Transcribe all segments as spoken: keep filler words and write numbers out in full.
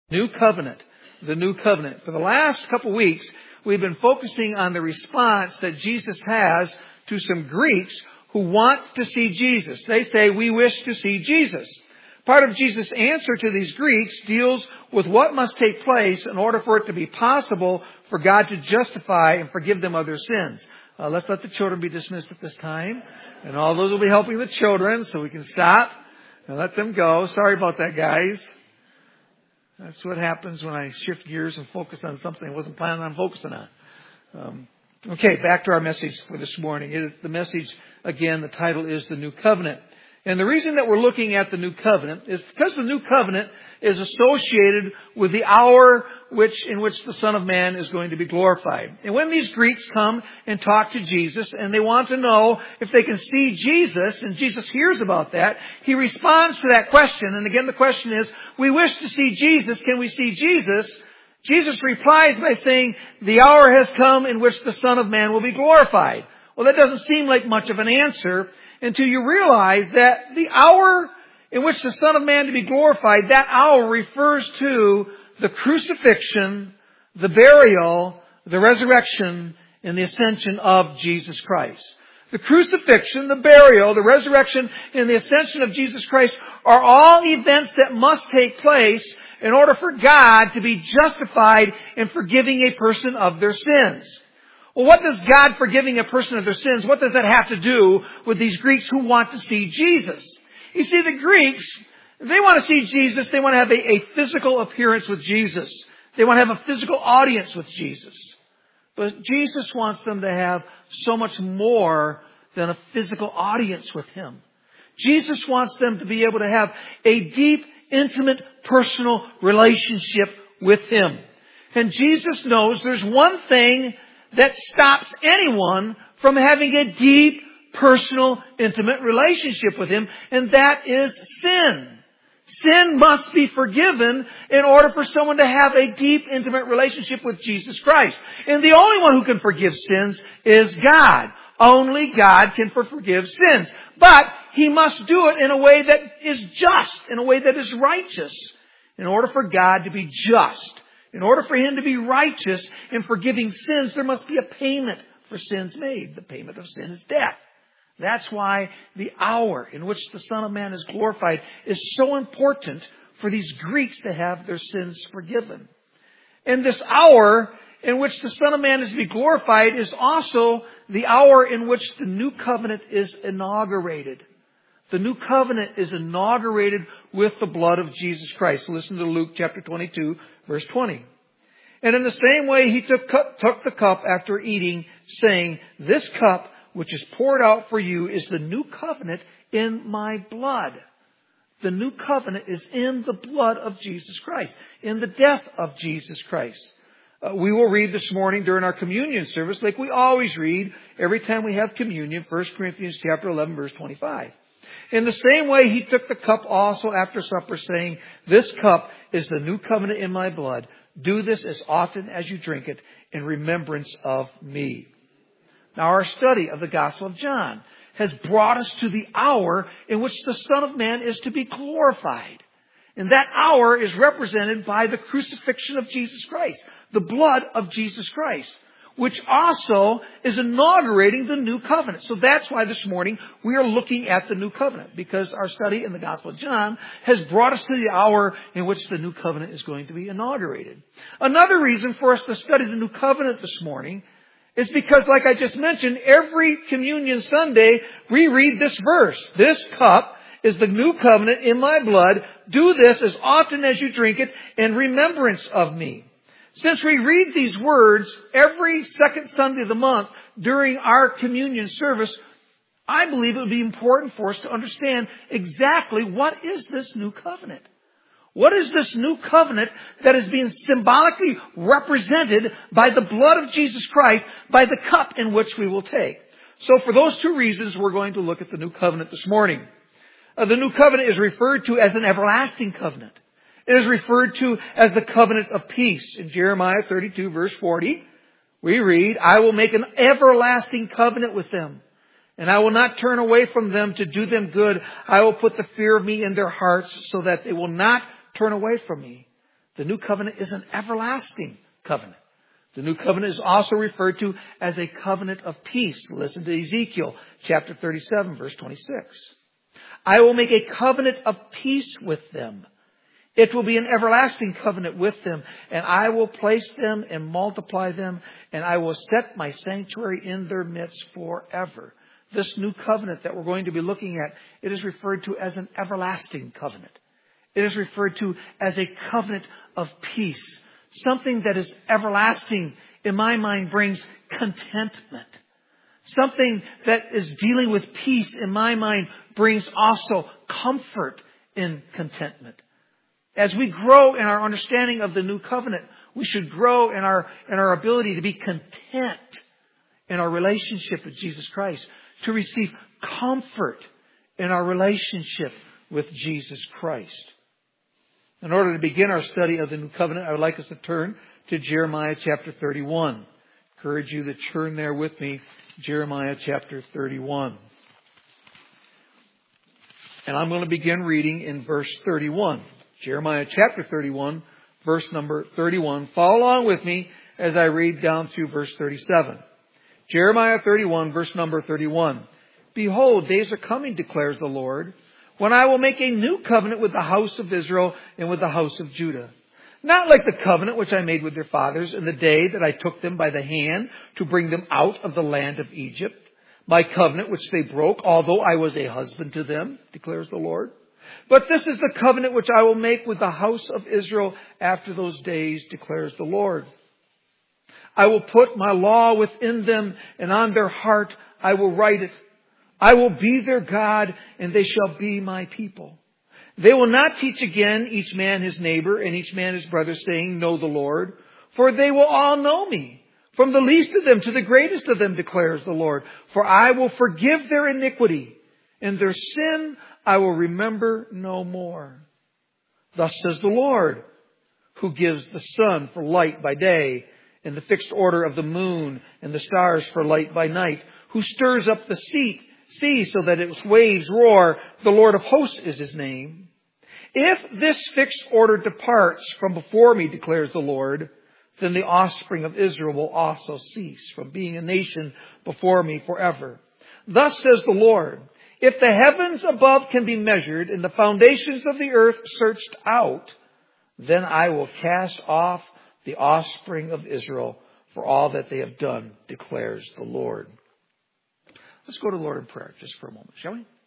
New covenant. The new covenant. For the last couple of weeks, we've been focusing on the response that Jesus has to some Greeks who want to see Jesus. They say, we wish to see Jesus. Part of Jesus' answer to these Greeks deals with what must take place in order for it to be possible for God to justify and forgive them of their sins. Uh, let's let the children be dismissed at this time. And all those will be helping the children, so we can stop and let them go. Sorry about that, guys. That's what happens when I shift gears and focus on something I wasn't planning on focusing on. Um, okay, back to our message for this morning. It, the message, again, the title is The New Covenant. And the reason that we're looking at the New Covenant is because the New Covenant is associated with the hour which in which the Son of Man is going to be glorified. And when these Greeks come and talk to Jesus and they want to know if they can see Jesus, and Jesus hears about that, He responds to that question. And again, the question is, we wish to see Jesus. Can we see Jesus? Jesus replies by saying, the hour has come in which the Son of Man will be glorified. Well, that doesn't seem like much of an answer until you realize that the hour in which the Son of Man to be glorified, that hour refers to the crucifixion, the burial, the resurrection, and the ascension of Jesus Christ. The crucifixion, the burial, the resurrection, and the ascension of Jesus Christ are all events that must take place in order for God to be justified in forgiving a person of their sins. Well, what does God forgiving a person of their sins, what does that have to do with these Greeks who want to see Jesus? You see, the Greeks, they want to see Jesus. They want to have a, a physical appearance with Jesus. They want to have a physical audience with Jesus. But Jesus wants them to have so much more than a physical audience with Him. Jesus wants them to be able to have a deep, intimate, personal relationship with Him. And Jesus knows there's one thing that stops anyone from having a deep, personal, intimate relationship with Him, and that is sin. Sin must be forgiven in order for someone to have a deep, intimate relationship with Jesus Christ. And the only one who can forgive sins is God. Only God can forgive sins. But He must do it in a way that is just, in a way that is righteous. In order for God to be just, in order for Him to be righteous in forgiving sins, there must be a payment for sins made. The payment of sin is death. That's why the hour in which the Son of Man is glorified is so important for these Greeks to have their sins forgiven. And this hour in which the Son of Man is to be glorified is also the hour in which the new covenant is inaugurated. The new covenant is inaugurated with the blood of Jesus Christ. Listen to Luke chapter twenty-two, verse twenty. And in the same way He took, took the cup after eating, saying, this cup which is poured out for you is the new covenant in my blood. The new covenant is in the blood of Jesus Christ, in the death of Jesus Christ. Uh, we will read this morning during our communion service, like we always read every time we have communion, First Corinthians chapter eleven, verse twenty-five. In the same way, He took the cup also after supper, saying, this cup is the new covenant in my blood. Do this as often as you drink it in remembrance of me. Now, our study of the Gospel of John has brought us to the hour in which the Son of Man is to be glorified. And that hour is represented by the crucifixion of Jesus Christ, the blood of Jesus Christ, which also is inaugurating the new covenant. So that's why this morning we are looking at the new covenant, because our study in the Gospel of John has brought us to the hour in which the new covenant is going to be inaugurated. Another reason for us to study the new covenant this morning is because, like I just mentioned, every communion Sunday we read this verse. This cup is the new covenant in my blood. Do this as often as you drink it in remembrance of me. Since we read these words every second Sunday of the month during our communion service, I believe it would be important for us to understand exactly what is this new covenant. What is this new covenant that is being symbolically represented by the blood of Jesus Christ, by the cup in which we will take? So for those two reasons, we're going to look at the new covenant this morning. Uh, the new covenant is referred to as an everlasting covenant. It is referred to as the covenant of peace. In Jeremiah thirty-two, verse forty, we read, I will make an everlasting covenant with them, and I will not turn away from them to do them good. I will put the fear of me in their hearts so that they will not turn away from me. The new covenant is an everlasting covenant. The new covenant is also referred to as a covenant of peace. Listen to Ezekiel chapter thirty-seven, verse twenty-six. I will make a covenant of peace with them. It will be an everlasting covenant with them, and I will place them and multiply them, and I will set my sanctuary in their midst forever. This new covenant that we're going to be looking at, it is referred to as an everlasting covenant. It is referred to as a covenant of peace. Something that is everlasting, in my mind, brings contentment. Something that is dealing with peace, in my mind, brings also comfort in contentment. As we grow in our understanding of the new covenant, we should grow in our, in our ability to be content in our relationship with Jesus Christ, to receive comfort in our relationship with Jesus Christ. In order to begin our study of the new covenant, I would like us to turn to Jeremiah chapter thirty-one. I encourage you to turn there with me, Jeremiah chapter thirty-one. And I'm going to begin reading in verse thirty-one. Jeremiah chapter thirty-one, verse number thirty-one. Follow along with me as I read down through verse thirty-seven. Jeremiah thirty-one, verse number thirty-one. Behold, days are coming, declares the Lord, when I will make a new covenant with the house of Israel and with the house of Judah. Not like the covenant which I made with their fathers in the day that I took them by the hand to bring them out of the land of Egypt. My covenant which they broke, although I was a husband to them, declares the Lord. But this is the covenant which I will make with the house of Israel after those days, declares the Lord. I will put my law within them, and on their heart I will write it. I will be their God, and they shall be my people. They will not teach again each man his neighbor and each man his brother, saying, Know the Lord. For they will all know me, from the least of them to the greatest of them, declares the Lord. For I will forgive their iniquity, and their sin I will remember no more. Thus says the Lord, who gives the sun for light by day, and the fixed order of the moon and the stars for light by night, who stirs up the sea, sea so that its waves roar. The Lord of hosts is his name. If this fixed order departs from before me, declares the Lord, then the offspring of Israel will also cease from being a nation before me forever. Thus says the Lord, if the heavens above can be measured and the foundations of the earth searched out, then I will cast off the offspring of Israel for all that they have done, declares the Lord. Let's go to the Lord in prayer just for a moment, shall we?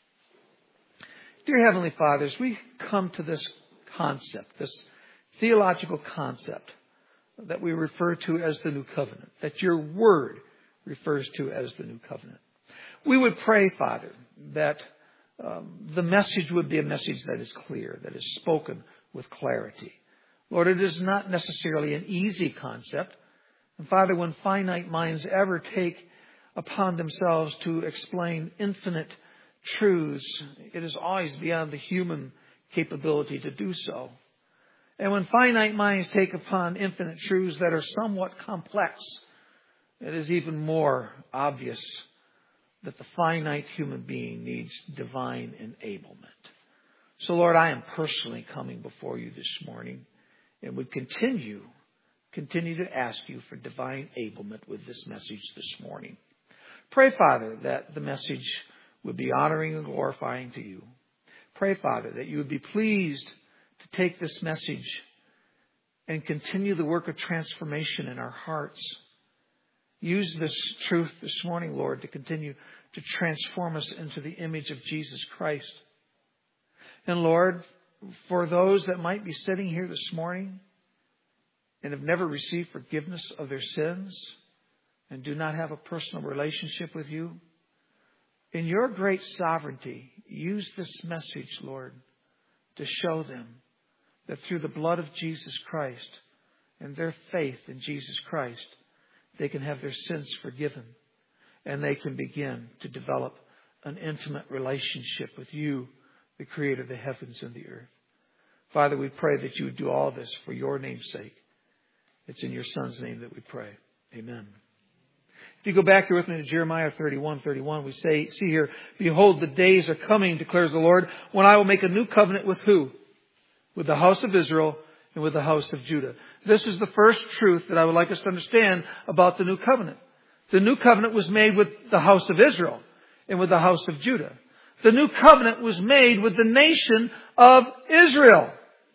Dear Heavenly Father, as we come to this concept, this theological concept that we refer to as the New Covenant, that your Word refers to as the New Covenant, we would pray, Father, that um, the message would be a message that is clear, that is spoken with clarity. Lord, it is not necessarily an easy concept. And Father, when finite minds ever take upon themselves to explain infinite truths, it is always beyond the human capability to do so. And when finite minds take upon infinite truths that are somewhat complex, it is even more obvious that the finite human being needs divine enablement. So Lord, I am personally coming before you this morning and would continue, continue to ask you for divine enablement with this message this morning. Pray, Father, that the message would be honoring and glorifying to you. Pray, Father, that you would be pleased to take this message and continue the work of transformation in our hearts. Use this truth this morning, Lord, to continue to transform us into the image of Jesus Christ. And Lord, for those that might be sitting here this morning and have never received forgiveness of their sins and do not have a personal relationship with you, in your great sovereignty, use this message, Lord, to show them that through the blood of Jesus Christ and their faith in Jesus Christ, they can have their sins forgiven and they can begin to develop an intimate relationship with you, the Creator of the heavens and the earth. Father, we pray that you would do all this for your name's sake. It's in your Son's name that we pray. Amen. If you go back here with me to Jeremiah thirty-one, thirty-one, we say, see here, behold, the days are coming, declares the Lord, when I will make a new covenant with who? With the house of Israel and with the house of Judah. This is the first truth that I would like us to understand about the new covenant. The new covenant was made with the house of Israel and with the house of Judah. The new covenant was made with the nation of Israel.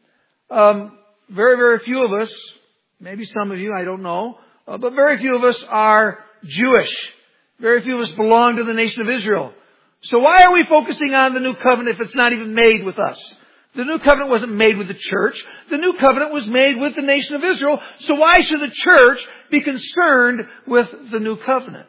Um, very, very few of us, maybe some of you, I don't know, uh, but very few of us are Jewish. Very few of us belong to the nation of Israel. So why are we focusing on the new covenant if it's not even made with us? The new covenant wasn't made with the church. The new covenant was made with the nation of Israel. So why should the church be concerned with the new covenant?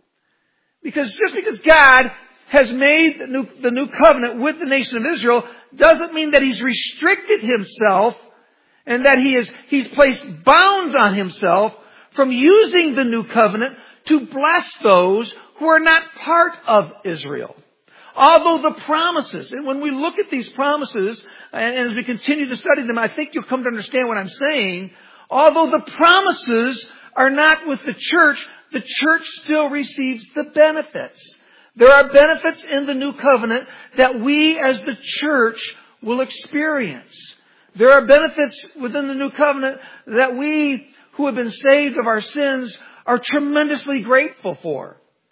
Because just because God has made the new, the new covenant with the nation of Israel doesn't mean that He's restricted Himself and that He is, He's placed bounds on Himself from using the new covenant to bless those who are not part of Israel. Although the promises, and when we look at these promises, and as we continue to study them, I think you'll come to understand what I'm saying. Although the promises are not with the church, the church still receives the benefits. There are benefits in the new covenant that we as the church will experience. There are benefits within the new covenant that we who have been saved of our sins are tremendously grateful for.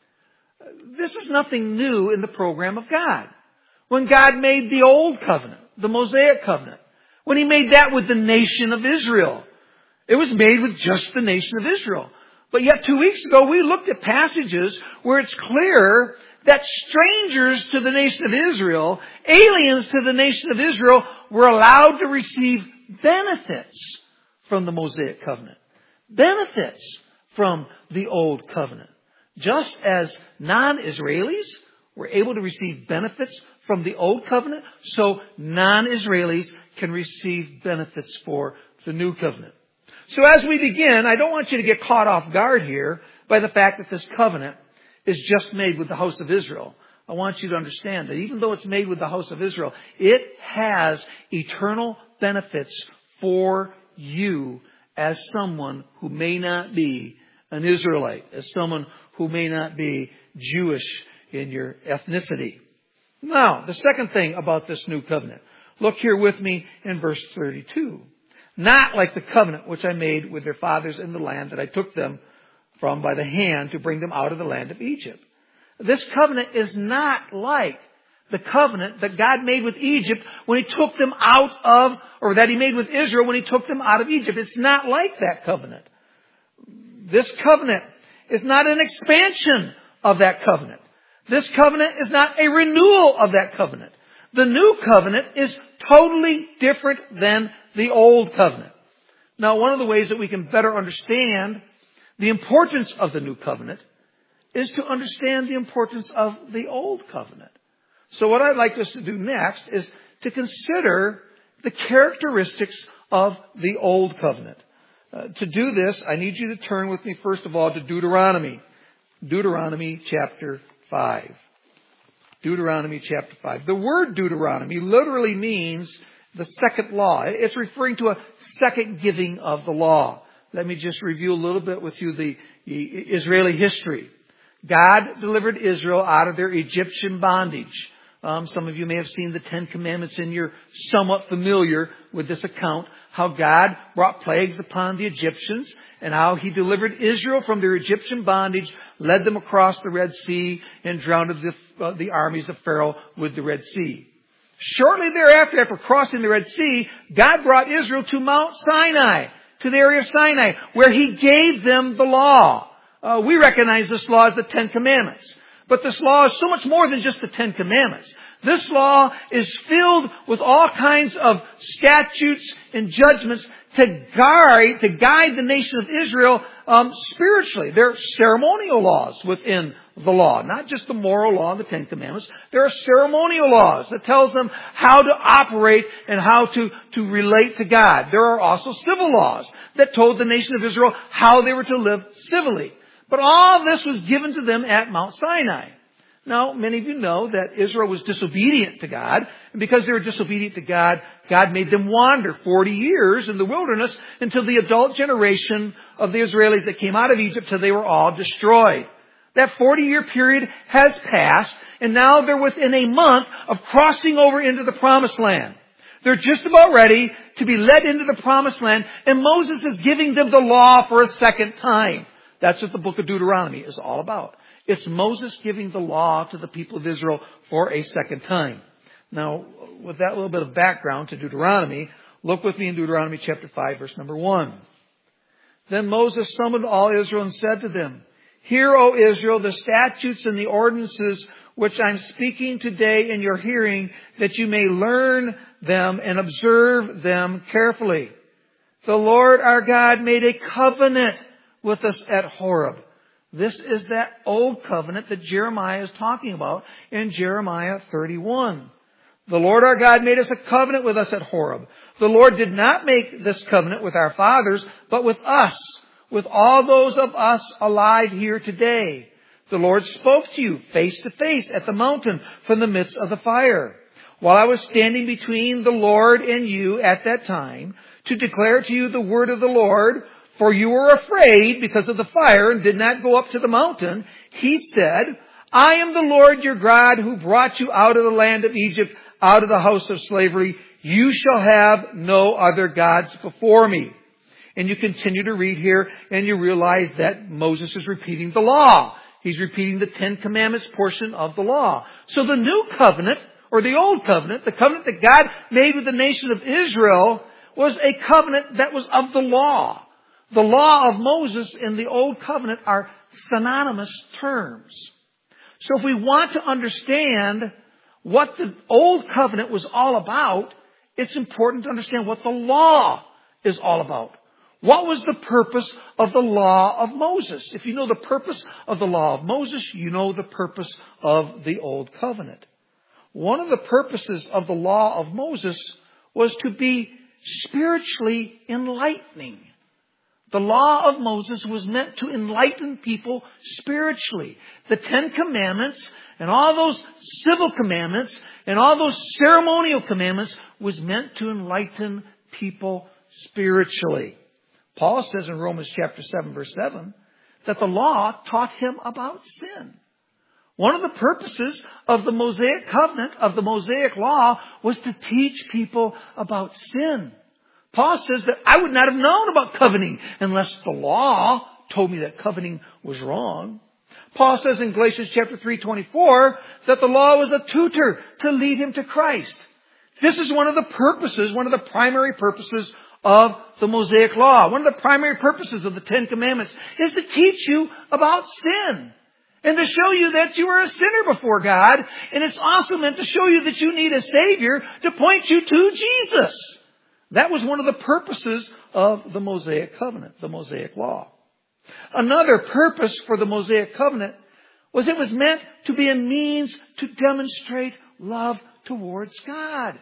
This is nothing new in the program of God. When God made the old covenant, the Mosaic covenant, when He made that with the nation of Israel, it was made with just the nation of Israel. But yet two weeks ago we looked at passages where it's clear that strangers to the nation of Israel, aliens to the nation of Israel, were allowed to receive benefits from the Mosaic covenant. Benefits from the old covenant. Just as non-Israelis were able to receive benefits from the old covenant, so non-Israelis can receive benefits for the new covenant. So as we begin, I don't want you to get caught off guard here by the fact that this covenant is just made with the house of Israel. I want you to understand that even though it's made with the house of Israel, it has eternal benefits for you as someone who may not be an Israelite, as someone who may not be Jewish in your ethnicity. Now, the second thing about this new covenant. Look here with me in verse thirty-two. Not like the covenant which I made with their fathers in the land that I took them from by the hand to bring them out of the land of Egypt. This covenant is not like the covenant that God made with Egypt when He took them out of, or that He made with Israel when He took them out of Egypt. It's not like that covenant. This covenant is not an expansion of that covenant. This covenant is not a renewal of that covenant. The new covenant is totally different than the old covenant. Now, one of the ways that we can better understand the importance of the new covenant is to understand the importance of the old covenant. So what I'd like us to do next is to consider the characteristics of the old covenant. Uh, to do this, I need you to turn with me, first of all, to Deuteronomy. Deuteronomy chapter five. Deuteronomy chapter five. The word Deuteronomy literally means the second law. It's referring to a second giving of the law. Let me just review a little bit with you the Israeli history. God delivered Israel out of their Egyptian bondage. Um, some of you may have seen the Ten Commandments and you're somewhat familiar with this account. How God brought plagues upon the Egyptians and how He delivered Israel from their Egyptian bondage, led them across the Red Sea and drowned the, uh, the armies of Pharaoh with the Red Sea. Shortly thereafter, after crossing the Red Sea, God brought Israel to Mount Sinai, to the area of Sinai, where He gave them the law. Uh, we recognize this law as the Ten Commandments. But this law is so much more than just the Ten Commandments. This law is filled with all kinds of statutes and judgments to guide, to guide the nation of Israel um, spiritually. There are ceremonial laws within the law, not just the moral law of the Ten Commandments. There are ceremonial laws that tells them how to operate and how to, to relate to God. There are also civil laws that told the nation of Israel how they were to live civilly. But all of this was given to them at Mount Sinai. Now, many of you know that Israel was disobedient to God. And because they were disobedient to God, God made them wander forty years in the wilderness until the adult generation of the Israelis that came out of Egypt till they were all destroyed. That forty-year period has passed, and now they're within a month of crossing over into the Promised Land. They're just about ready to be led into the promised land, and Moses is giving them the law for a second time. That's what the book of Deuteronomy is all about. It's Moses giving the law to the people of Israel for a second time. Now, with that little bit of background to Deuteronomy, look with me in Deuteronomy chapter five, verse number one. Then Moses summoned all Israel and said to them, "Hear, O Israel, the statutes and the ordinances which I'm speaking today in your hearing, that you may learn them and observe them carefully. The Lord our God made a covenant with us at Horeb." This is that old covenant that Jeremiah is talking about in Jeremiah thirty-one. The Lord our God made us a covenant with us at Horeb. The Lord did not make this covenant with our fathers, but with us, with all those of us alive here today. The Lord spoke to you face to face at the mountain from the midst of the fire. While I was standing between the Lord and you at that time to declare to you the word of the Lord, for you were afraid because of the fire and did not go up to the mountain, He said, "I am the Lord your God who brought you out of the land of Egypt, out of the house of slavery. You shall have no other gods before me." And you continue to read here and you realize that Moses is repeating the law. He's repeating the Ten Commandments portion of the law. So the new covenant, or the old covenant, the covenant that God made with the nation of Israel, was a covenant that was of the law. The law of Moses and the old covenant are synonymous terms. So if we want to understand what the old covenant was all about, it's important to understand what the law is all about. What was the purpose of the law of Moses? If you know the purpose of the law of Moses, you know the purpose of the old covenant. One of the purposes of the law of Moses was to be spiritually enlightening. The law of Moses was meant to enlighten people spiritually. The Ten Commandments and all those civil commandments and all those ceremonial commandments was meant to enlighten people spiritually. Paul says in Romans chapter seven, verse seven, that the law taught him about sin. One of the purposes of the Mosaic covenant, of the Mosaic law, was to teach people about sin. Paul says that I would not have known about coveting unless the law told me that coveting was wrong. Paul says in Galatians chapter three, twenty-four, that the law was a tutor to lead him to Christ. This is one of the purposes, one of the primary purposes of the Mosaic law. One of the primary purposes of the Ten Commandments is to teach you about sin and to show you that you are a sinner before God. And it's also meant to show you that you need a Savior to point you to Jesus. That was one of the purposes of the Mosaic covenant, the Mosaic law. Another purpose for the Mosaic covenant was it was meant to be a means to demonstrate love towards God.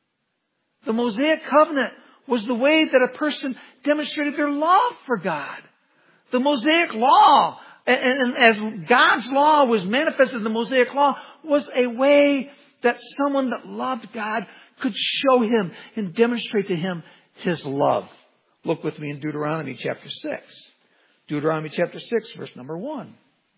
The Mosaic covenant was the way that a person demonstrated their love for God. The Mosaic law, and as God's law was manifested in the Mosaic law, was a way that someone that loved God could show Him and demonstrate to Him His love. Look with me in Deuteronomy chapter six. Deuteronomy chapter six, verse number one.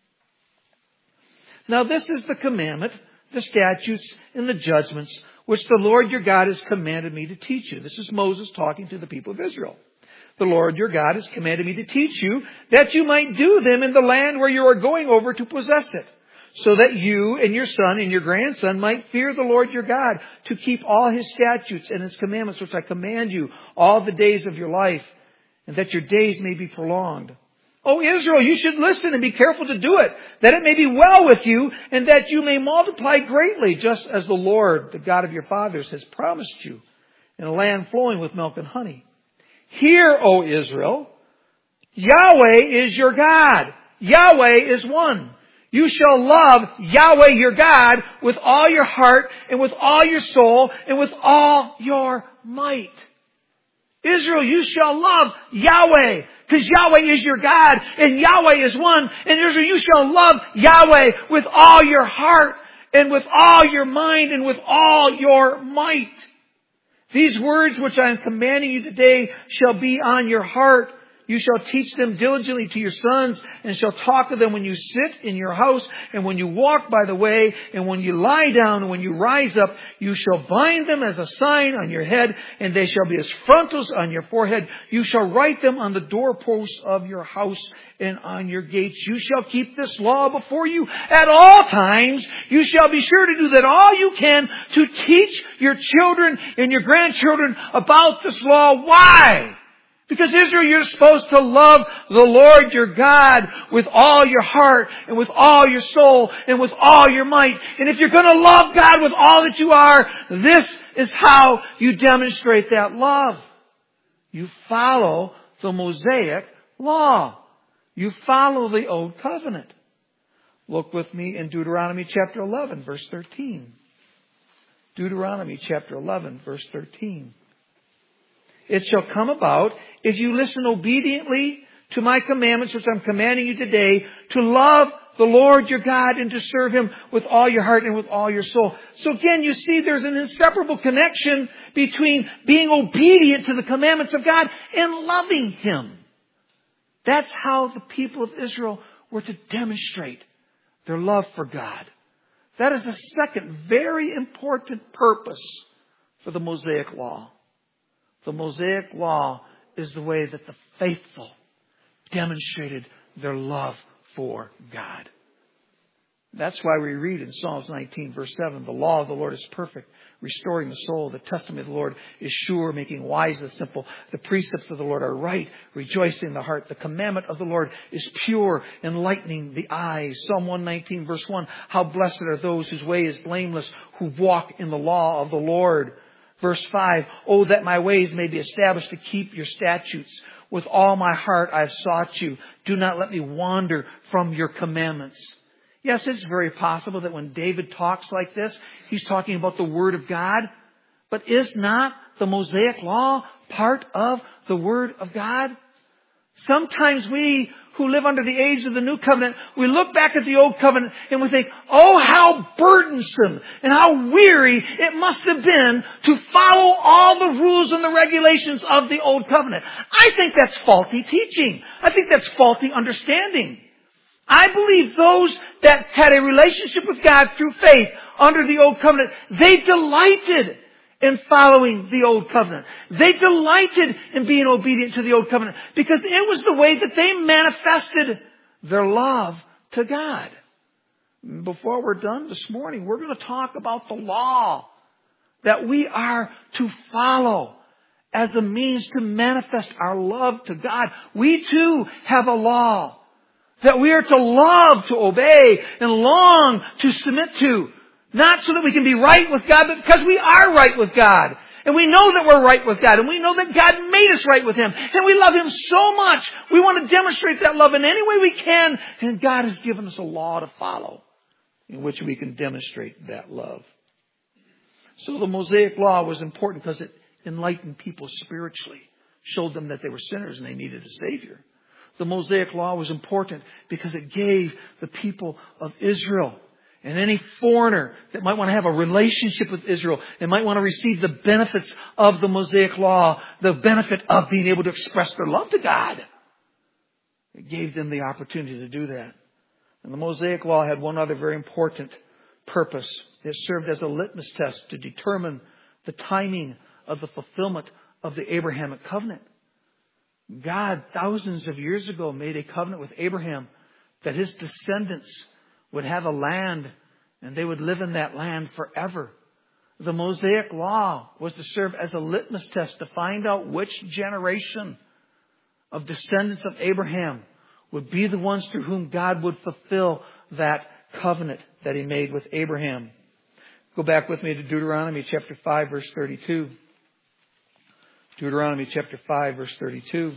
Now this is the commandment, the statutes, and the judgments which the Lord your God has commanded me to teach you. This is Moses talking to the people of Israel. The Lord your God has commanded me to teach you that you might do them in the land where you are going over to possess it, so that you and your son and your grandson might fear the Lord your God, to keep all His statutes and His commandments which I command you all the days of your life, and that your days may be prolonged. O Israel, you should listen and be careful to do it, that it may be well with you, and that you may multiply greatly, just as the Lord, the God of your fathers, has promised you, in a land flowing with milk and honey. Hear, O Israel, Yahweh is your God. Yahweh is one. You shall love Yahweh your God with all your heart and with all your soul and with all your might. Israel, you shall love Yahweh, because Yahweh is your God and Yahweh is one. And Israel, you shall love Yahweh with all your heart and with all your mind and with all your might. These words which I am commanding you today shall be on your heart. You shall teach them diligently to your sons, and shall talk of them when you sit in your house, and when you walk by the way, and when you lie down, and when you rise up. You shall bind them as a sign on your head, and they shall be as frontals on your forehead. You shall write them on the doorposts of your house and on your gates. You shall keep this law before you at all times. You shall be sure to do that all you can to teach your children and your grandchildren about this law. Why? Because Israel, you're supposed to love the Lord your God with all your heart and with all your soul and with all your might. And if you're going to love God with all that you are, this is how you demonstrate that love. You follow the Mosaic law. You follow the Old Covenant. Look with me in Deuteronomy chapter eleven, verse thirteen. Deuteronomy chapter eleven, verse thirteen. It shall come about, if you listen obediently to my commandments, which I'm commanding you today, to love the Lord your God and to serve Him with all your heart and with all your soul. So again, you see there's an inseparable connection between being obedient to the commandments of God and loving Him. That's how the people of Israel were to demonstrate their love for God. That is the second very important purpose for the Mosaic Law. The Mosaic Law is the way that the faithful demonstrated their love for God. That's why we read in Psalms nineteen, verse seven, the law of the Lord is perfect, restoring the soul. The testimony of the Lord is sure, making wise the simple. The precepts of the Lord are right, rejoicing the heart. The commandment of the Lord is pure, enlightening the eyes. Psalm one nineteen, verse one, how blessed are those whose way is blameless, who walk in the law of the Lord. Verse five, oh, that my ways may be established to keep your statutes. With all my heart I have sought you. Do not let me wander from your commandments. Yes, it's very possible that when David talks like this, he's talking about the Word of God. But is not the Mosaic Law part of the Word of God? Sometimes we who live under the age of the New Covenant, we look back at the Old Covenant and we think, oh, how burdensome and how weary it must have been to follow all the rules and the regulations of the Old Covenant. I think that's faulty teaching. I think that's faulty understanding. I believe those that had a relationship with God through faith under the Old Covenant, they delighted in following the Old Covenant. They delighted in being obedient to the Old Covenant because it was the way that they manifested their love to God. Before we're done this morning, we're going to talk about the law that we are to follow as a means to manifest our love to God. We too have a law that we are to love, to obey, and long to submit to. Not so that we can be right with God, but because we are right with God. And we know that we're right with God. And we know that God made us right with Him. And we love Him so much. We want to demonstrate that love in any way we can. And God has given us a law to follow in which we can demonstrate that love. So the Mosaic Law was important because it enlightened people spiritually. Showed them that they were sinners and they needed a Savior. The Mosaic Law was important because it gave the people of Israel and any foreigner that might want to have a relationship with Israel and might want to receive the benefits of the Mosaic Law, the benefit of being able to express their love to God. It gave them the opportunity to do that. And the Mosaic Law had one other very important purpose. It served as a litmus test to determine the timing of the fulfillment of the Abrahamic covenant. God, thousands of years ago, made a covenant with Abraham that his descendants would have a land and they would live in that land forever. The Mosaic Law was to serve as a litmus test to find out which generation of descendants of Abraham would be the ones through whom God would fulfill that covenant that He made with Abraham. Go back with me to Deuteronomy chapter five, verse thirty-two. Deuteronomy chapter five, verse thirty-two.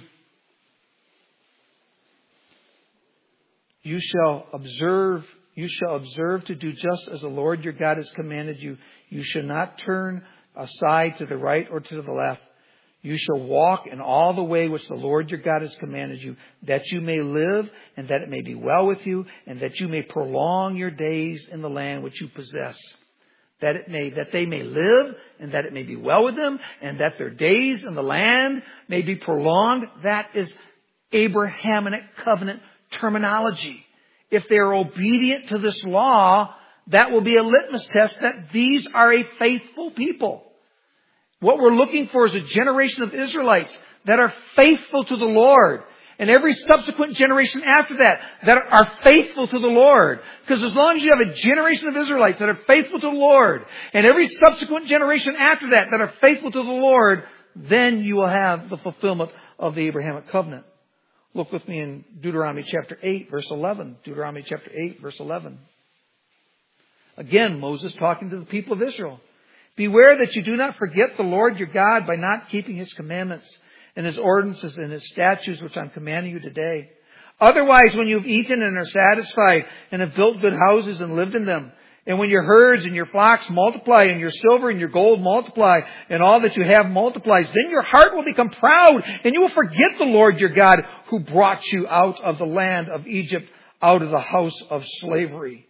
You shall observe, you shall observe to do just as the Lord your God has commanded you. You shall not turn aside to the right or to the left. You shall walk in all the way which the Lord your God has commanded you, that you may live and that it may be well with you, and that you may prolong your days in the land which you possess. That it may, that they may live and that it may be well with them, and that their days in the land may be prolonged. That is Abrahamic covenant terminology. If they are obedient to this law, that will be a litmus test that these are a faithful people. What we're looking for is a generation of Israelites that are faithful to the Lord. And every subsequent generation after that, that are faithful to the Lord. Because as long as you have a generation of Israelites that are faithful to the Lord, and every subsequent generation after that that are faithful to the Lord, then you will have the fulfillment of the Abrahamic covenant. Look with me in Deuteronomy chapter eight, verse eleven. Deuteronomy chapter eight, verse eleven. Again, Moses talking to the people of Israel. Beware that you do not forget the Lord your God by not keeping His commandments and His ordinances and His statutes, which I'm commanding you today. Otherwise, when you've eaten and are satisfied and have built good houses and lived in them, and when your herds and your flocks multiply and your silver and your gold multiply and all that you have multiplies, then your heart will become proud and you will forget the Lord your God who brought you out of the land of Egypt, out of the house of slavery.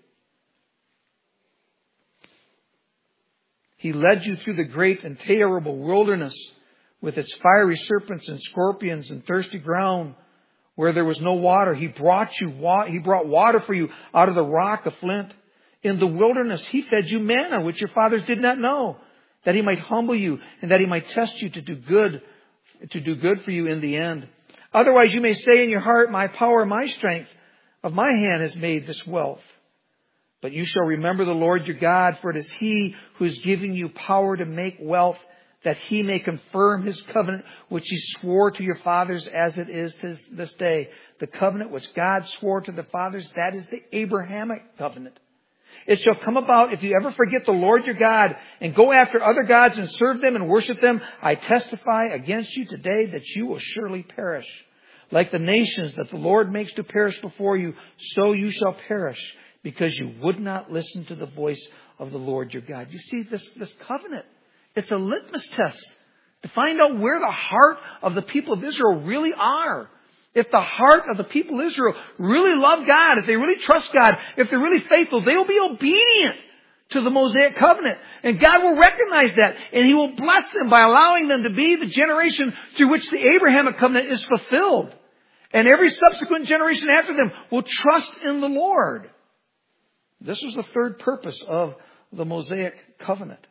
He led you through the great and terrible wilderness with its fiery serpents and scorpions and thirsty ground where there was no water. He brought you, He brought water for you out of the rock of flint. In the wilderness, He fed you manna, which your fathers did not know, that He might humble you and that He might test you to do good, to do good for you in the end. Otherwise, you may say in your heart, my power, my strength of my hand has made this wealth. But you shall remember the Lord your God, for it is He who is giving you power to make wealth, that He may confirm His covenant, which He swore to your fathers as it is to this day. The covenant which God swore to the fathers, that is the Abrahamic covenant. It shall come about if you ever forget the Lord your God and go after other gods and serve them and worship them, I testify against you today that you will surely perish. Like the nations that the Lord makes to perish before you, so you shall perish, because you would not listen to the voice of the Lord your God. You see, this, this covenant, it's a litmus test to find out where the heart of the people of Israel really are. If the heart of the people of Israel really love God, if they really trust God, if they're really faithful, they will be obedient to the Mosaic covenant. And God will recognize that. And He will bless them by allowing them to be the generation through which the Abrahamic covenant is fulfilled. And every subsequent generation after them will trust in the Lord. This was the third purpose of the Mosaic covenant.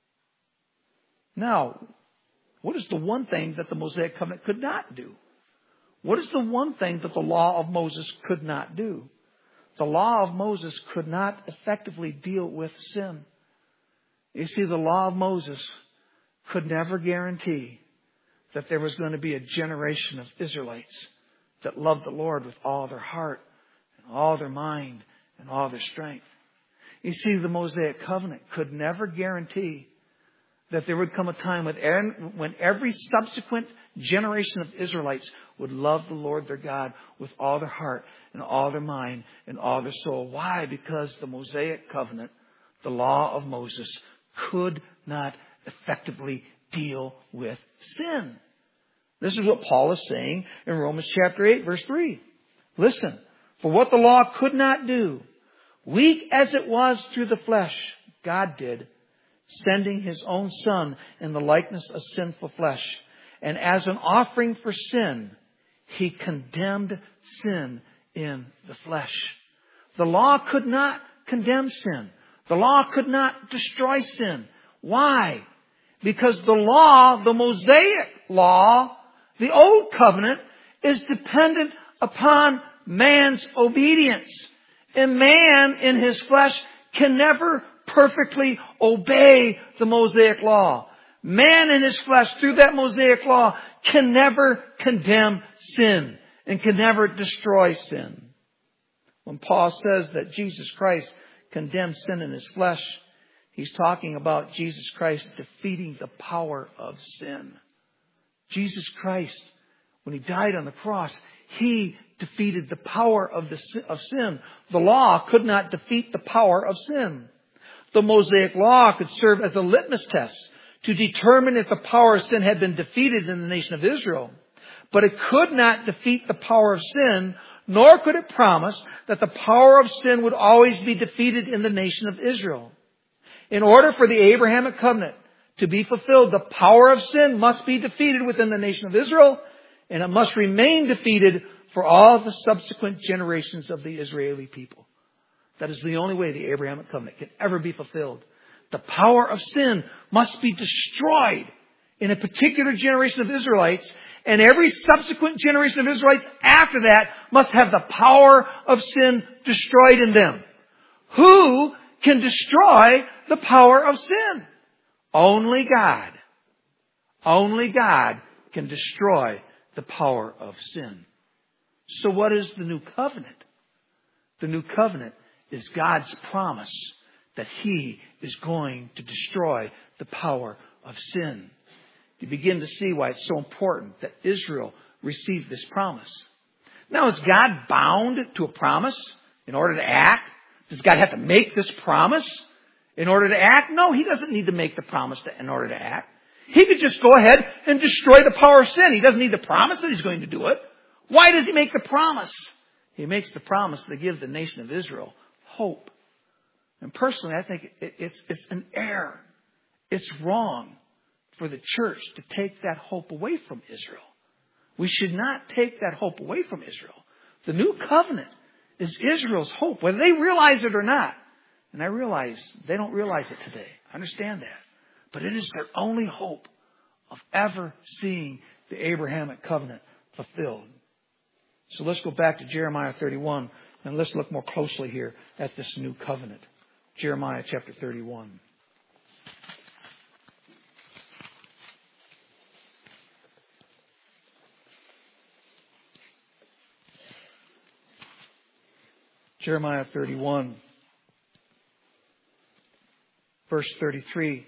Now, what is the one thing that the Mosaic covenant could not do? What is the one thing that the law of Moses could not do? The law of Moses could not effectively deal with sin. You see, the law of Moses could never guarantee that there was going to be a generation of Israelites that loved the Lord with all their heart and all their mind and all their strength. You see, the Mosaic covenant could never guarantee that there would come a time when every subsequent generation of Israelites would love the Lord their God with all their heart and all their mind and all their soul. Why? Because the Mosaic covenant, the law of Moses, could not effectively deal with sin. This is what Paul is saying in Romans chapter eight, verse three. Listen, for what the law could not do, weak as it was through the flesh, God did, sending His own Son in the likeness of sinful flesh. And as an offering for sin, He condemned sin in the flesh. The law could not condemn sin. The law could not destroy sin. Why? Because the law, the Mosaic law, the Old Covenant, is dependent upon man's obedience. And man in his flesh can never perfectly obey the Mosaic law. Man in his flesh, through that Mosaic law, can never condemn sin and can never destroy sin. When Paul says that Jesus Christ condemned sin in His flesh, he's talking about Jesus Christ defeating the power of sin. Jesus Christ, when He died on the cross, He defeated the power of, the, of sin. The law could not defeat the power of sin. The Mosaic law could serve as a litmus test to determine if the power of sin had been defeated in the nation of Israel. But it could not defeat the power of sin, nor could it promise that the power of sin would always be defeated in the nation of Israel. In order for the Abrahamic covenant to be fulfilled, the power of sin must be defeated within the nation of Israel. And it must remain defeated for all the subsequent generations of the Israeli people. That is the only way the Abrahamic covenant can ever be fulfilled. The power of sin must be destroyed in a particular generation of Israelites, and every subsequent generation of Israelites after that must have the power of sin destroyed in them. Who can destroy the power of sin? Only God. Only God can destroy the power of sin. So what is the new covenant? The new covenant is God's promise that He is going to destroy the power of sin. You begin to see why it's so important that Israel receive this promise. Now, is God bound to a promise in order to act? Does God have to make this promise in order to act? No, He doesn't need to make the promise to, in order to act. He could just go ahead and destroy the power of sin. He doesn't need the promise that He's going to do it. Why does He make the promise? He makes the promise to give the nation of Israel hope. And personally, I think it, it's, it's an error. It's wrong for the church to take that hope away from Israel. We should not take that hope away from Israel. The new covenant is Israel's hope, whether they realize it or not. And I realize they don't realize it today. I understand that. But it is their only hope of ever seeing the Abrahamic covenant fulfilled. So let's go back to Jeremiah thirty-one and let's look more closely here at this new covenant. Jeremiah chapter thirty-one. Jeremiah thirty-one, verse thirty-three.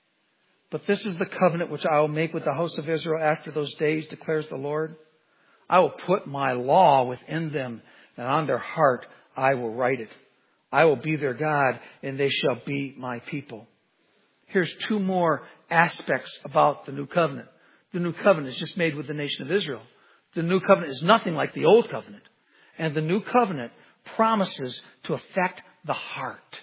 But this is the covenant which I will make with the house of Israel after those days, declares the Lord. I will put my law within them, and on their heart I will write it. I will be their God, and they shall be my people. Here's two more aspects about the new covenant. The new covenant is just made with the nation of Israel. The new covenant is nothing like the old covenant. And the new covenant promises to affect the heart.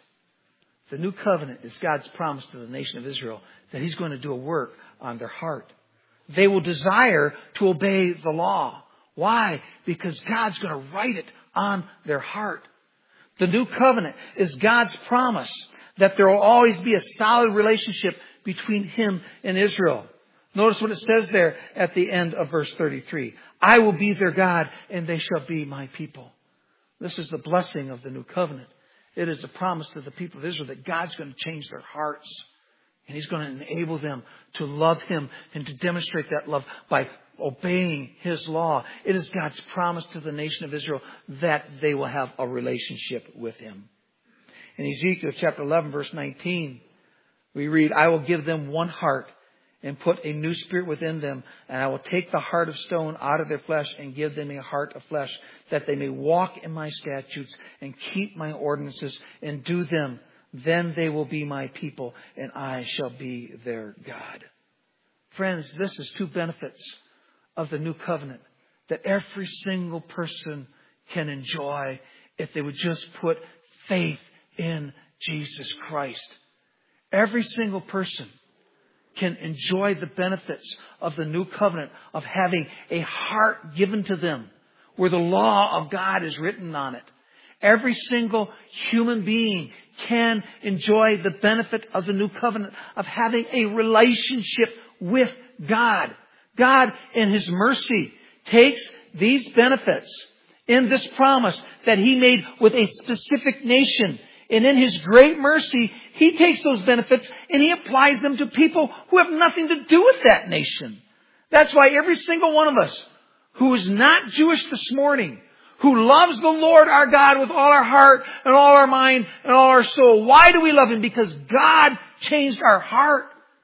The new covenant is God's promise to the nation of Israel that He's going to do a work on their heart. They will desire to obey the law. Why? Because God's going to write it on their heart. The new covenant is God's promise that there will always be a solid relationship between Him and Israel. Notice what it says there at the end of verse thirty-three. I will be their God, and they shall be my people. This is the blessing of the new covenant. It is a promise to the people of Israel that God's going to change their hearts. And He's going to enable them to love Him and to demonstrate that love by obeying His law. It is God's promise to the nation of Israel that they will have a relationship with Him. In Ezekiel chapter eleven, verse nineteen, we read, I will give them one heart and put a new spirit within them, and I will take the heart of stone out of their flesh and give them a heart of flesh, that they may walk in my statutes and keep my ordinances and do them. Then they will be my people, and I shall be their God. Friends, this is two benefits of the new covenant that every single person can enjoy if they would just put faith in Jesus Christ. Every single person can enjoy the benefits of the new covenant, of having a heart given to them where the law of God is written on it. Every single human being can enjoy the benefit of the new covenant of having a relationship with God. God, in His mercy, takes these benefits in this promise that He made with a specific nation. And in His great mercy, He takes those benefits and He applies them to people who have nothing to do with that nation. That's why every single one of us who is not Jewish this morning, who loves the Lord our God with all our heart and all our mind and all our soul. Why do we love Him? Because God changed our heart.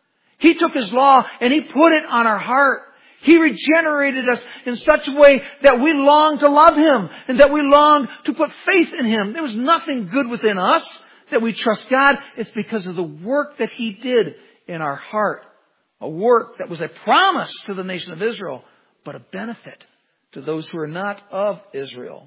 He took His law and He put it on our heart. He regenerated us in such a way that we long to love Him and that we long to put faith in Him. There was nothing good within us that we trust God. It's because of the work that He did in our heart. A work that was a promise to the nation of Israel, but a benefit to those who are not of Israel.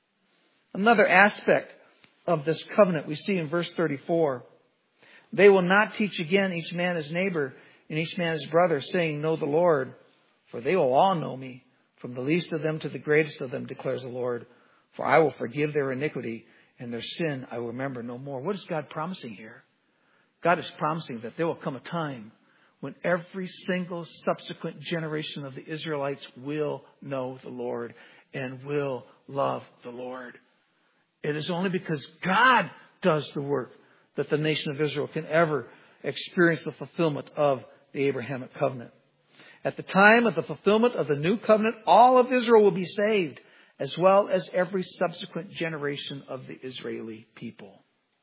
Another aspect of this covenant we see in verse thirty-four. They will not teach again each man his neighbor and each man his brother, saying, know the Lord, for they will all know me, from the least of them to the greatest of them, declares the Lord. For I will forgive their iniquity, and their sin I will remember no more. What is God promising here? God is promising that there will come a time when every single subsequent generation of the Israelites will know the Lord and will love the Lord. It is only because God does the work that the nation of Israel can ever experience the fulfillment of the Abrahamic covenant. At the time of the fulfillment of the new covenant, all of Israel will be saved, as well as every subsequent generation of the Israeli people.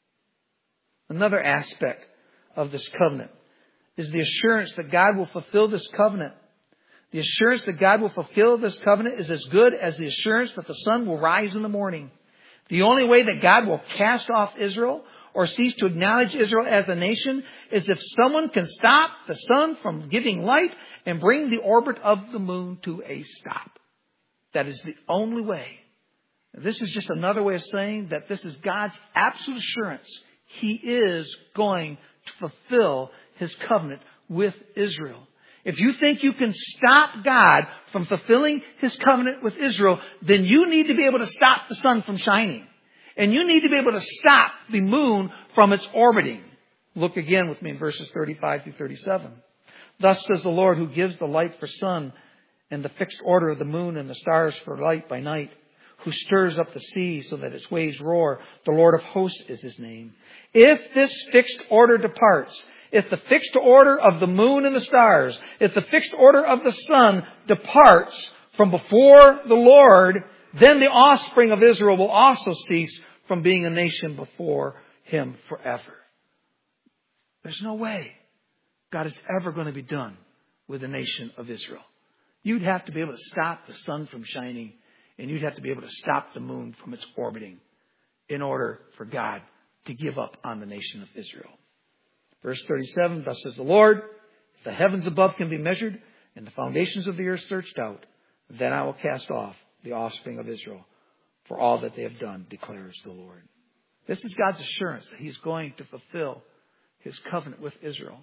Another aspect of this covenant is the assurance that God will fulfill this covenant. The assurance that God will fulfill this covenant is as good as the assurance that the sun will rise in the morning. The only way that God will cast off Israel or cease to acknowledge Israel as a nation is if someone can stop the sun from giving light and bring the orbit of the moon to a stop. That is the only way. This is just another way of saying that this is God's absolute assurance. He is going to fulfill His covenant with Israel. If you think you can stop God from fulfilling His covenant with Israel, then you need to be able to stop the sun from shining. And you need to be able to stop the moon from its orbiting. Look again with me in verses thirty-five through thirty-seven. Thus says the Lord, who gives the light for sun and the fixed order of the moon and the stars for light by night, who stirs up the sea so that its waves roar. The Lord of hosts is His name. If this fixed order departs, if the fixed order of the moon and the stars, if the fixed order of the sun departs from before the Lord, then the offspring of Israel will also cease from being a nation before Him forever. There's no way God is ever going to be done with the nation of Israel. You'd have to be able to stop the sun from shining, and you'd have to be able to stop the moon from its orbiting in order for God to give up on the nation of Israel. Verse thirty-seven, thus says the Lord, if the heavens above can be measured and the foundations of the earth searched out, then I will cast off the offspring of Israel for all that they have done, declares the Lord. This is God's assurance that He's going to fulfill His covenant with Israel.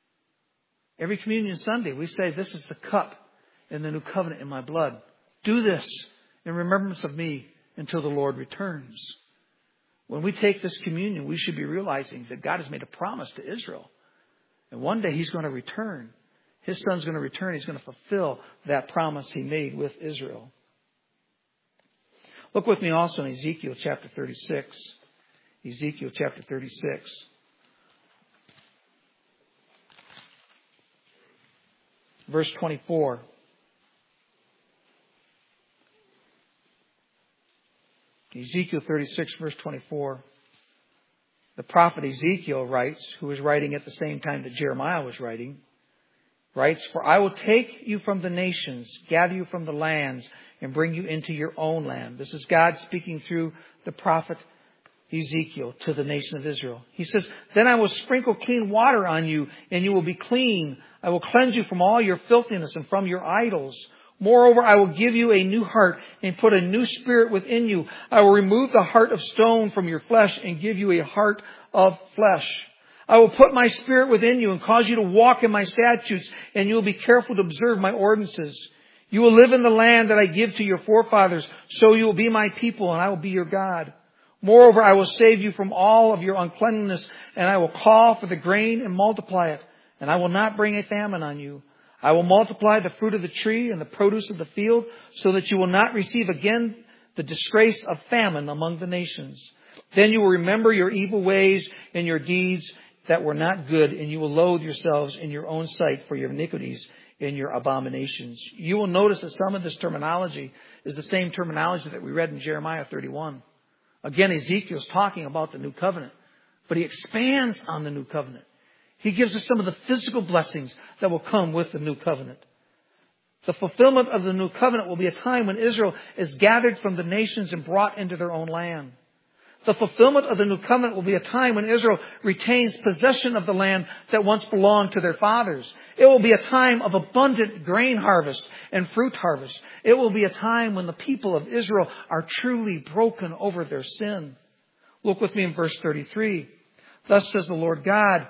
Every Communion Sunday, we say, this is the cup in the new covenant in my blood. Do this in remembrance of me until the Lord returns. When we take this communion, we should be realizing that God has made a promise to Israel. And one day He's going to return. His Son's going to return. He's going to fulfill that promise He made with Israel. Look with me also in Ezekiel chapter thirty-six. Ezekiel chapter thirty-six. Verse twenty-four. Ezekiel thirty-six, verse twenty-four. The prophet Ezekiel writes, who was writing at the same time that Jeremiah was writing, writes, for I will take you from the nations, gather you from the lands, and bring you into your own land. This is God speaking through the prophet Ezekiel to the nation of Israel. He says, then I will sprinkle clean water on you, and you will be clean. I will cleanse you from all your filthiness and from your idols. Moreover, I will give you a new heart and put a new spirit within you. I will remove the heart of stone from your flesh and give you a heart of flesh. I will put my spirit within you and cause you to walk in my statutes, and you will be careful to observe my ordinances. You will live in the land that I give to your forefathers, so you will be my people, and I will be your God. Moreover, I will save you from all of your uncleanness, and I will call for the grain and multiply it, and I will not bring a famine on you. I will multiply the fruit of the tree and the produce of the field, so that you will not receive again the disgrace of famine among the nations. Then you will remember your evil ways and your deeds that were not good, and you will loathe yourselves in your own sight for your iniquities and your abominations. You will notice that some of this terminology is the same terminology that we read in Jeremiah thirty-one. Again, Ezekiel's talking about the new covenant, but he expands on the new covenant. He gives us some of the physical blessings that will come with the new covenant. The fulfillment of the new covenant will be a time when Israel is gathered from the nations and brought into their own land. The fulfillment of the new covenant will be a time when Israel retains possession of the land that once belonged to their fathers. It will be a time of abundant grain harvest and fruit harvest. It will be a time when the people of Israel are truly broken over their sin. Look with me in verse thirty-three. Thus says the Lord God,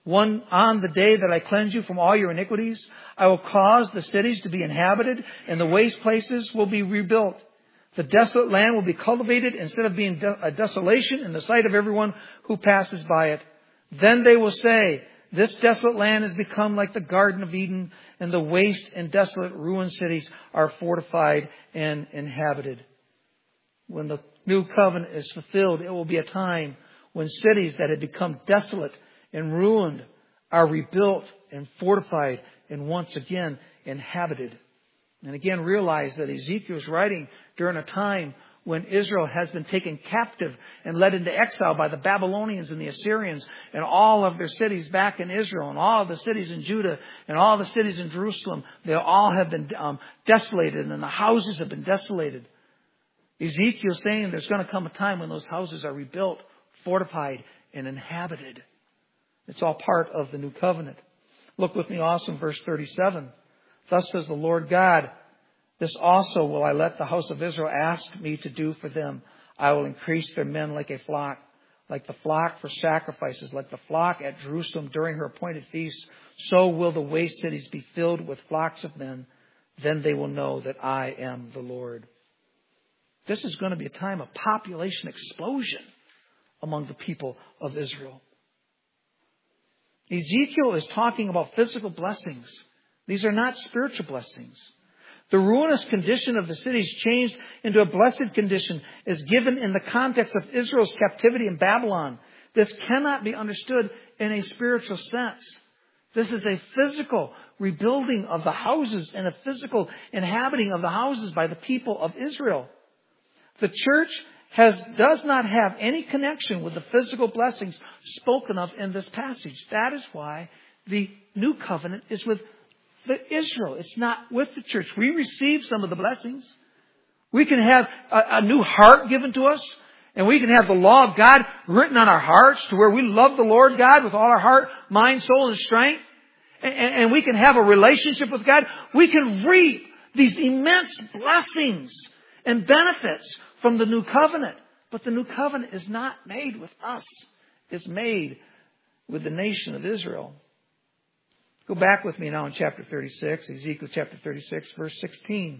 One on the day that I cleanse you from all your iniquities, I will cause the cities to be inhabited, and the waste places will be rebuilt. The desolate land will be cultivated instead of being a desolation in the sight of everyone who passes by it. Then they will say, this desolate land has become like the Garden of Eden, and the waste and desolate ruined cities are fortified and inhabited. When the new covenant is fulfilled, it will be a time when cities that had become desolate and ruined are rebuilt and fortified and once again inhabited. And again, realize that Ezekiel is writing during a time when Israel has been taken captive and led into exile by the Babylonians and the Assyrians, and all of their cities back in Israel, and all of the cities in Judah, and all the cities in Jerusalem, they all have been um, desolated, and the houses have been desolated. Ezekiel is saying there's going to come a time when those houses are rebuilt, fortified, and inhabited. It's all part of the new covenant. Look with me also in verse thirty-seven. Thus says the Lord God, this also will I let the house of Israel ask me to do for them. I will increase their men like a flock, like the flock for sacrifices, like the flock at Jerusalem during her appointed feasts. So will the waste cities be filled with flocks of men. Then they will know that I am the Lord. This is going to be a time of population explosion among the people of Israel. Ezekiel is talking about physical blessings. These are not spiritual blessings. The ruinous condition of the cities changed into a blessed condition is given in the context of Israel's captivity in Babylon. This cannot be understood in a spiritual sense. This is a physical rebuilding of the houses and a physical inhabiting of the houses by the people of Israel. The church has does not have any connection with the physical blessings spoken of in this passage. That is why the new covenant is with the Israel. It's not with the church. We receive some of the blessings. We can have a, a new heart given to us. And we can have the law of God written on our hearts to where we love the Lord God with all our heart, mind, soul, and strength. And, and, and we can have a relationship with God. We can reap these immense blessings and benefits from the new covenant. But the new covenant is not made with us. It's made with the nation of Israel. Go back with me now in chapter thirty-six, Ezekiel chapter thirty-six, verse sixteen.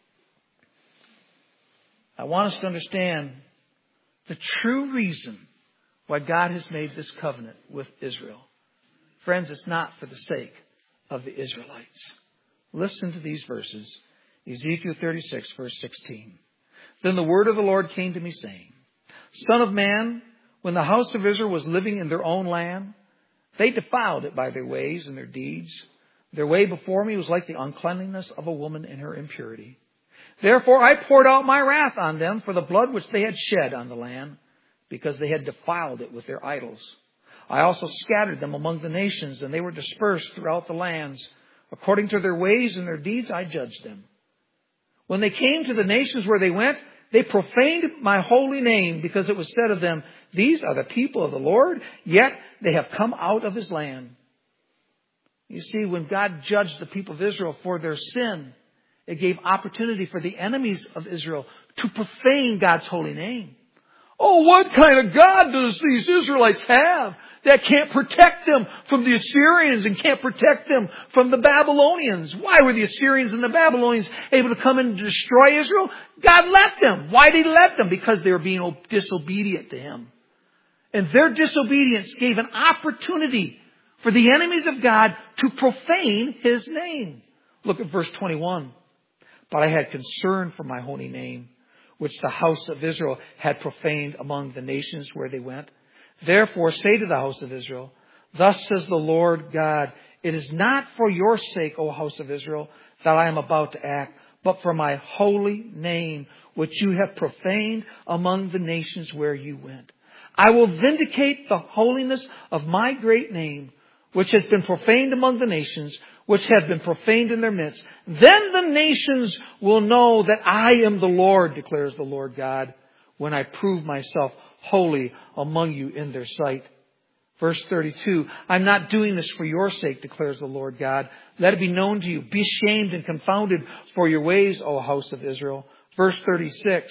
I want us to understand the true reason why God has made this covenant with Israel. Friends, it's not for the sake of the Israelites. Listen to these verses. Ezekiel thirty-six, verse sixteen. Then the word of the Lord came to me, saying, Son of man, when the house of Israel was living in their own land, they defiled it by their ways and their deeds. Their way before me was like the uncleanliness of a woman in her impurity. Therefore I poured out my wrath on them for the blood which they had shed on the land, because they had defiled it with their idols. I also scattered them among the nations, and they were dispersed throughout the lands. According to their ways and their deeds I judged them. When they came to the nations where they went, they profaned my holy name, because it was said of them, These are the people of the Lord, yet they have come out of his land. You see, when God judged the people of Israel for their sin, it gave opportunity for the enemies of Israel to profane God's holy name. Oh, what kind of God does these Israelites have that can't protect them from the Assyrians and can't protect them from the Babylonians? Why were the Assyrians and the Babylonians able to come in and destroy Israel? God let them. Why did he let them? Because they were being disobedient to him. And their disobedience gave an opportunity for the enemies of God to profane his name. Look at verse twenty-one. But I had concern for my holy name, which the house of Israel had profaned among the nations where they went. Therefore say to the house of Israel, Thus says the Lord God, It is not for your sake, O house of Israel, that I am about to act, but for my holy name, which you have profaned among the nations where you went. I will vindicate the holiness of my great name, which has been profaned among the nations, which have been profaned in their midst. Then the nations will know that I am the Lord, declares the Lord God, when I prove myself holy among you in their sight. Verse thirty-two, I'm not doing this for your sake, declares the Lord God. Let it be known to you. Be shamed and confounded for your ways, O house of Israel. Verse thirty-six,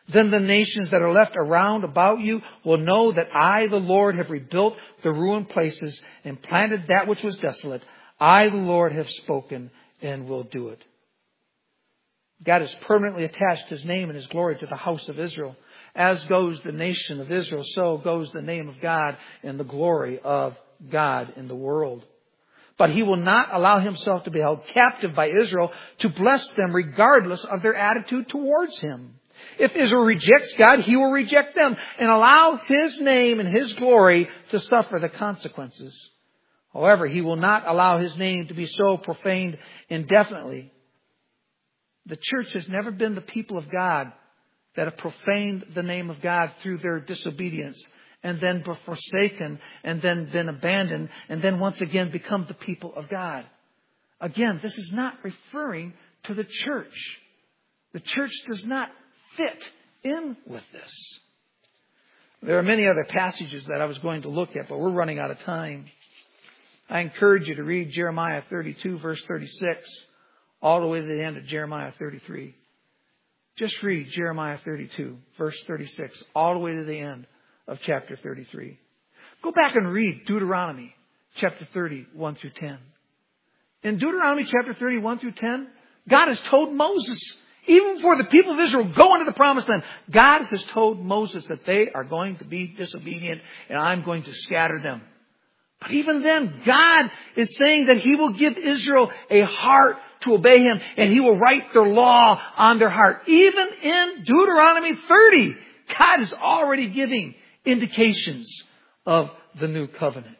Then the nations that are left around about you will know that I, the Lord, have rebuilt the ruined places and planted that which was desolate. I, the Lord, have spoken and will do it. God has permanently attached His name and His glory to the house of Israel. As goes the nation of Israel, so goes the name of God and the glory of God in the world. But He will not allow Himself to be held captive by Israel to bless them regardless of their attitude towards Him. If Israel rejects God, He will reject them and allow His name and His glory to suffer the consequences. However, He will not allow His name to be so profaned indefinitely. The church has never been the people of God that have profaned the name of God through their disobedience and then been forsaken and then been abandoned and then once again become the people of God. Again, this is not referring to the church. The church does not fit in with this. There are many other passages that I was going to look at, but we're running out of time. I encourage you to read Jeremiah thirty-two, verse thirty-six, all the way to the end of Jeremiah thirty-three. Just read Jeremiah thirty-two, verse thirty-six, all the way to the end of chapter thirty-three. Go back and read Deuteronomy chapter thirty, one through ten. In Deuteronomy chapter thirty, one through ten, God has told Moses, even before the people of Israel go into the promised land, God has told Moses that they are going to be disobedient and I'm going to scatter them. But even then, God is saying that He will give Israel a heart to obey Him and He will write their law on their heart. Even in Deuteronomy thirty, God is already giving indications of the new covenant.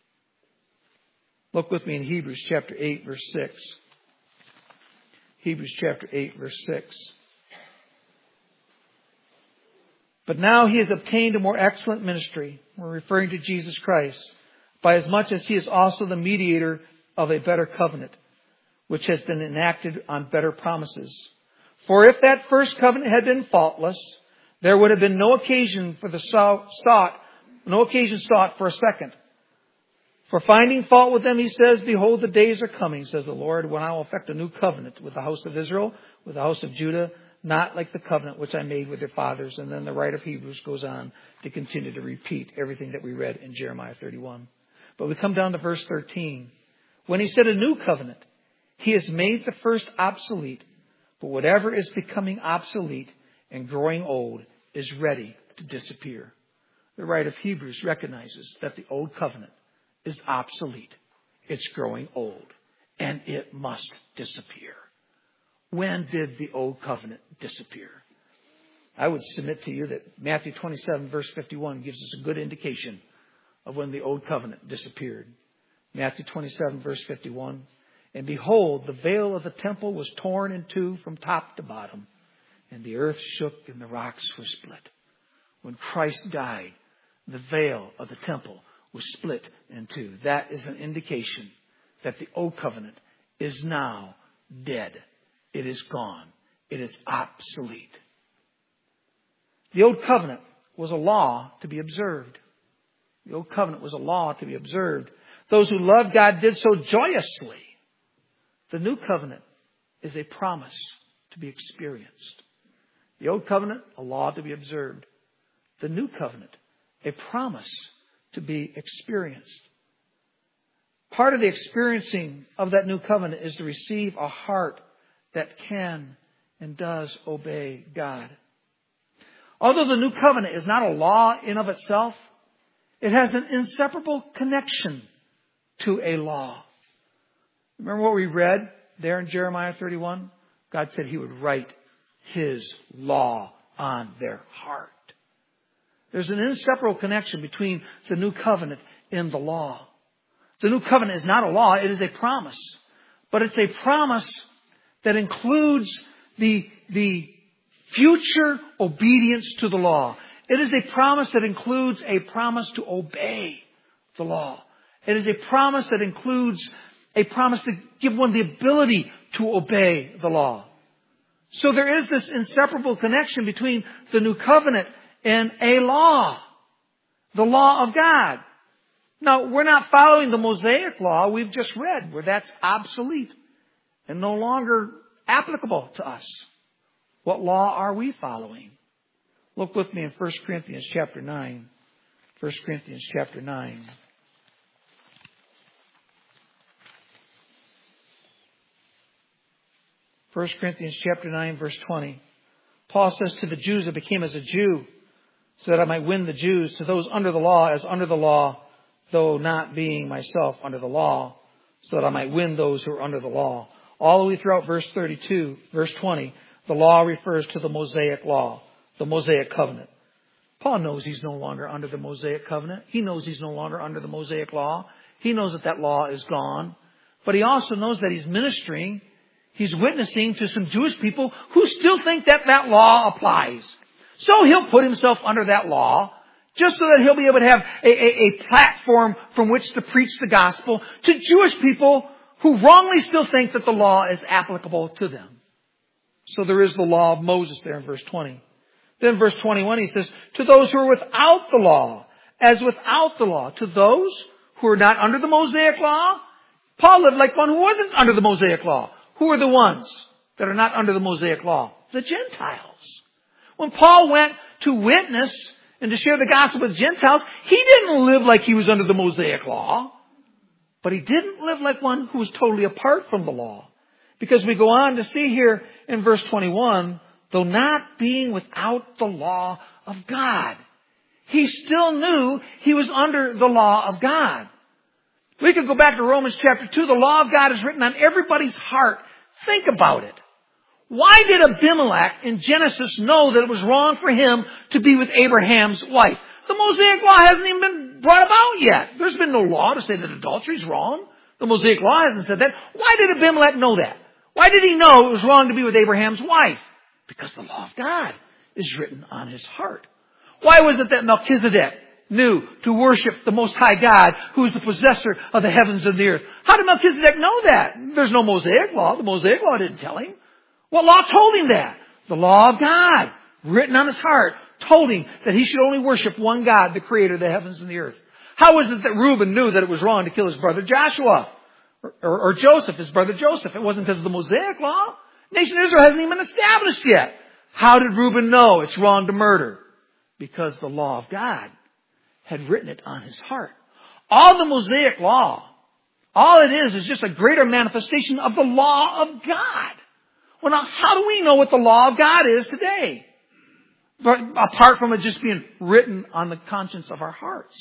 Look with me in Hebrews chapter eight, verse six. Hebrews chapter eight, verse six. But now He has obtained a more excellent ministry. We're referring to Jesus Christ. By as much as He is also the mediator of a better covenant, which has been enacted on better promises. For if that first covenant had been faultless, there would have been no occasion for the sought, no occasion sought for a second. For finding fault with them, He says, behold, the days are coming, says the Lord, when I will effect a new covenant with the house of Israel, with the house of Judah, not like the covenant which I made with their fathers. And then the writer of Hebrews goes on to continue to repeat everything that we read in Jeremiah thirty-one. But we come down to verse thirteen. When He said a new covenant, He has made the first obsolete. But whatever is becoming obsolete and growing old is ready to disappear. The writer of Hebrews recognizes that the old covenant is obsolete. It's growing old. And it must disappear. When did the old covenant disappear? I would submit to you that Matthew twenty-seven, verse fifty-one gives us a good indication of when the old covenant disappeared. Matthew twenty-seven, verse fifty-one. And behold, the veil of the temple was torn in two from top to bottom, and the earth shook and the rocks were split. When Christ died, the veil of the temple was split in two. That is an indication that the old covenant is now dead. It is gone. It is obsolete. The old covenant was a law to be observed. The old covenant was a law to be observed. Those who loved God did so joyously. The new covenant is a promise to be experienced. The old covenant, a law to be observed. The new covenant, a promise to be experienced. Part of the experiencing of that new covenant is to receive a heart that can and does obey God. Although the new covenant is not a law in of itself, it has an inseparable connection to a law. Remember what we read there in Jeremiah thirty-one? God said He would write His law on their heart. There's an inseparable connection between the new covenant and the law. The new covenant is not a law, it is a promise. But it's a promise that includes the, the future obedience to the law. It is a promise that includes a promise to obey the law. It is a promise that includes a promise to give one the ability to obey the law. So there is this inseparable connection between the new covenant and a law. The law of God. Now, we're not following the Mosaic law we've just read, where that's obsolete and no longer applicable to us. What law are we following? Look with me in First Corinthians chapter nine. First Corinthians chapter nine. First Corinthians chapter nine, verse twenty. Paul says, to the Jews I became as a Jew, so that I might win the Jews. To those under the law, as under the law, though not being myself under the law, so that I might win those who are under the law. All the way throughout verse thirty-two, verse twenty, the law refers to the Mosaic law, the Mosaic covenant. Paul knows he's no longer under the Mosaic covenant. He knows he's no longer under the Mosaic law. He knows that that law is gone. But he also knows that he's ministering, he's witnessing to some Jewish people who still think that that law applies. So he'll put himself under that law, just so that he'll be able to have a, a, a platform from which to preach the gospel to Jewish people who wrongly still think that the law is applicable to them. So there is the law of Moses there in verse twenty. Then verse twenty-one, he says, to those who are without the law, as without the law. To those who are not under the Mosaic law, Paul lived like one who wasn't under the Mosaic law. Who are the ones that are not under the Mosaic law? The Gentiles. When Paul went to witness and to share the gospel with Gentiles, he didn't live like he was under the Mosaic law. But he didn't live like one who was totally apart from the law. Because we go on to see here in verse twenty-one, though not being without the law of God, he still knew he was under the law of God. We could go back to Romans chapter two. The law of God is written on everybody's heart. Think about it. Why did Abimelech in Genesis know that it was wrong for him to be with Abraham's wife? The Mosaic law hasn't even been brought about yet. There's been no law to say that adultery is wrong. The Mosaic law hasn't said that. Why did Abimelech know that? Why did he know it was wrong to be with Abraham's wife? Because the law of God is written on his heart. Why was it that Melchizedek knew to worship the Most High God, who is the possessor of the heavens and the earth? How did Melchizedek know that? There's no Mosaic law. The Mosaic law didn't tell him. What law told him that? The law of God, written on his heart, told him that he should only worship one God, the creator of the heavens and the earth. How was it that Reuben knew that it was wrong to kill his brother Joshua? Or, or, or Joseph, his brother Joseph? It wasn't because of the Mosaic law. Nation of Israel hasn't even been established yet. How did Reuben know it's wrong to murder? Because the law of God had written it on his heart. All the Mosaic law, all it is is just a greater manifestation of the law of God. Well, now, how do we know what the law of God is today? But apart from it just being written on the conscience of our hearts.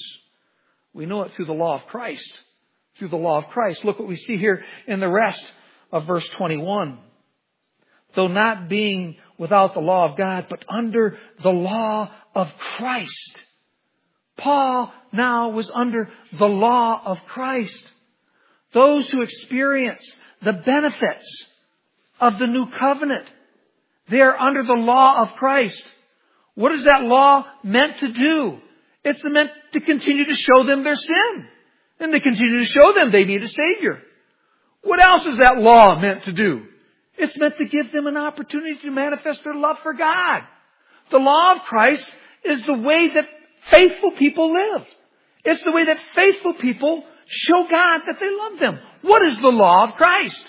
We know it through the law of Christ. Through the law of Christ. Look what we see here in the rest of verse twenty-one. Though not being without the law of God, but under the law of Christ. Paul now was under the law of Christ. Those who experience the benefits of the new covenant, they are under the law of Christ. What is that law meant to do? It's meant to continue to show them their sin. And to continue to show them they need a Savior. What else is that law meant to do? It's meant to give them an opportunity to manifest their love for God. The law of Christ is the way that faithful people live. It's the way that faithful people show God that they love them. What is the law of Christ?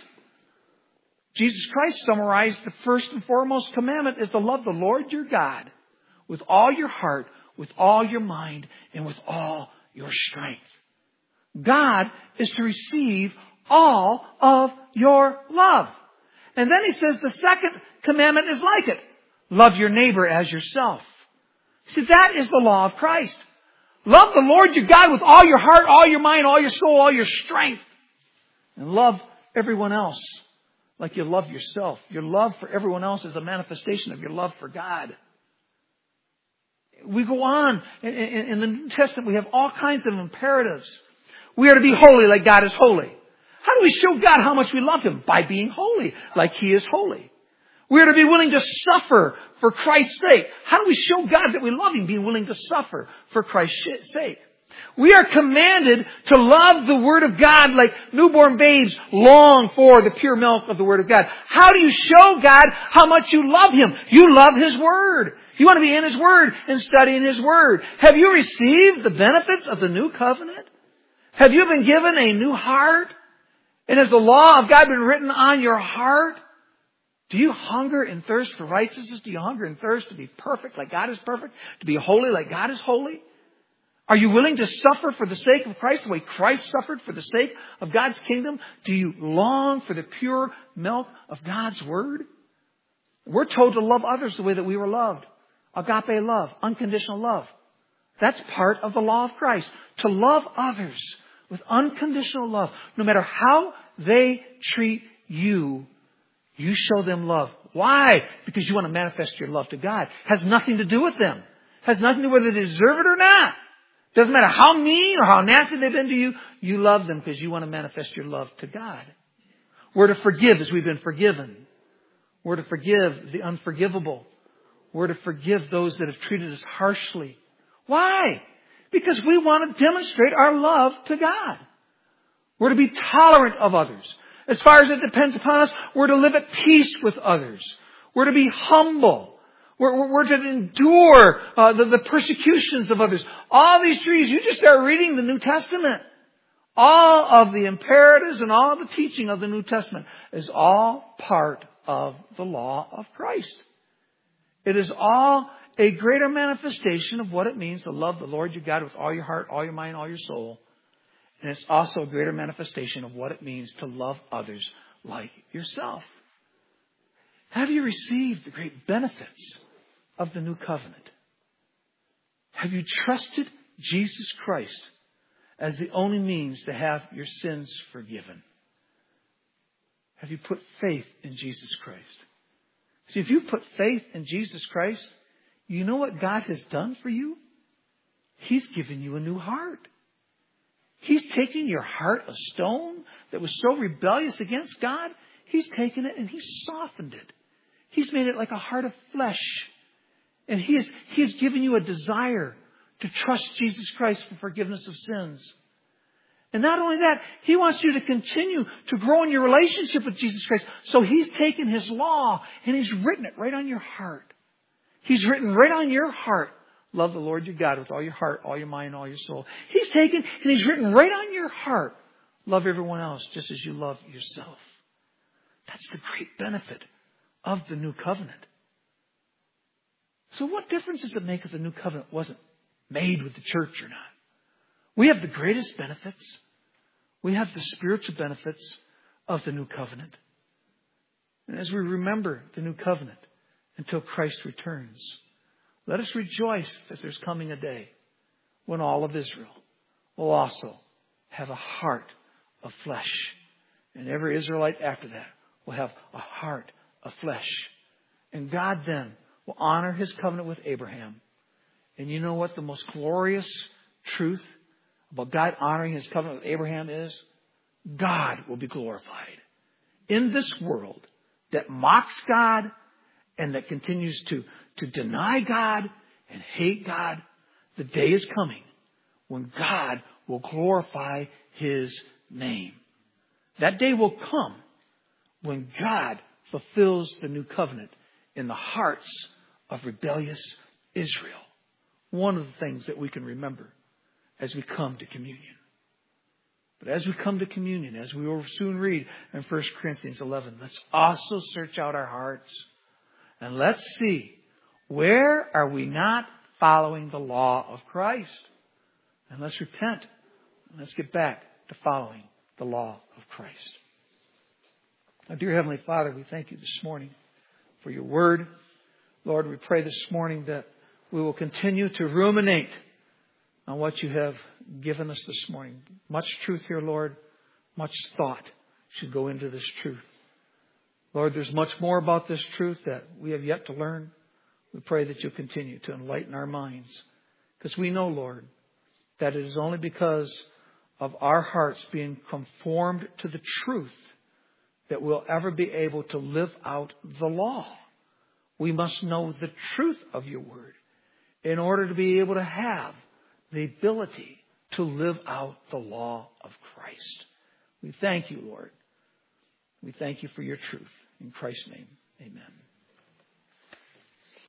Jesus Christ summarized the first and foremost commandment is to love the Lord your God with all your heart, with all your mind, and with all your strength. God is to receive all of your love. And then he says the second commandment is like it. Love your neighbor as yourself. See, that is the law of Christ. Love the Lord your God with all your heart, all your mind, all your soul, all your strength. And love everyone else like you love yourself. Your love for everyone else is a manifestation of your love for God. We go on. In, in, in the New Testament, we have all kinds of imperatives. We are to be holy like God is holy. How do we show God how much we love Him? By being holy like He is holy. We are to be willing to suffer for Christ's sake. How do we show God that we love Him? Being willing to suffer for Christ's sake. We are commanded to love the Word of God like newborn babes long for the pure milk of the Word of God. How do you show God how much you love Him? You love His Word. You want to be in His Word and studying His Word. Have you received the benefits of the new covenant? Have you been given a new heart? And has the law of God been written on your heart? Do you hunger and thirst for righteousness? Do you hunger and thirst to be perfect like God is perfect? To be holy like God is holy? Are you willing to suffer for the sake of Christ the way Christ suffered for the sake of God's kingdom? Do you long for the pure milk of God's Word? We're told to love others the way that we were loved. Agape love, unconditional love. That's part of the law of Christ. To love others with unconditional love. No matter how they treat you, you show them love. Why? Because you want to manifest your love to God. Has nothing to do with them. Has nothing to do with whether they deserve it or not. Doesn't matter how mean or how nasty they've been to you. You love them because you want to manifest your love to God. We're to forgive as we've been forgiven. We're to forgive the unforgivable. We're to forgive those that have treated us harshly. Why? Because we want to demonstrate our love to God. We're to be tolerant of others. As far as it depends upon us, we're to live at peace with others. We're to be humble. We're, we're, we're to endure uh, the, the persecutions of others. All these trees, you just start reading the New Testament. All of the imperatives and all of the teaching of the New Testament is all part of the law of Christ. It is all a greater manifestation of what it means to love the Lord your God with all your heart, all your mind, all your soul. And it's also a greater manifestation of what it means to love others like yourself. Have you received the great benefits of the new covenant? Have you trusted Jesus Christ as the only means to have your sins forgiven? Have you put faith in Jesus Christ? See, if you put faith in Jesus Christ, you know what God has done for you? He's given you a new heart. He's taken your heart of stone that was so rebellious against God. He's taken it and He's softened it. He's made it like a heart of flesh. And He has, he has given you a desire to trust Jesus Christ for forgiveness of sins. And not only that, He wants you to continue to grow in your relationship with Jesus Christ. So He's taken His law and He's written it right on your heart. He's written right on your heart. Love the Lord your God with all your heart, all your mind, all your soul. He's taken and He's written right on your heart. Love everyone else just as you love yourself. That's the great benefit of the new covenant. So what difference does it make if the new covenant wasn't made with the church or not? We have the greatest benefits. We have the spiritual benefits of the new covenant. And as we remember the new covenant until Christ returns, let us rejoice that there's coming a day when all of Israel will also have a heart of flesh. And every Israelite after that will have a heart of flesh. And God then will honor His covenant with Abraham. And you know what the most glorious truth about God honoring His covenant with Abraham is? God will be glorified. In this world that mocks God and that continues to, to deny God and hate God, the day is coming when God will glorify His name. That day will come when God fulfills the new covenant in the hearts of rebellious Israel. One of the things that we can remember as we come to communion. But as we come to communion, as we will soon read in First Corinthians eleven, let's also search out our hearts. And let's see, where are we not following the law of Christ? And let's repent. And let's get back to following the law of Christ. Now, dear Heavenly Father, we thank You this morning for Your word. Lord, we pray this morning that we will continue to ruminate on what You have given us this morning. Much truth here, Lord. Much thought should go into this truth. Lord, there's much more about this truth that we have yet to learn. We pray that You'll continue to enlighten our minds. Because we know, Lord, that it is only because of our hearts being conformed to the truth that we'll ever be able to live out the law. We must know the truth of Your word in order to be able to have the ability to live out the law of Christ. We thank You, Lord. We thank You for Your truth. In Christ's name, amen.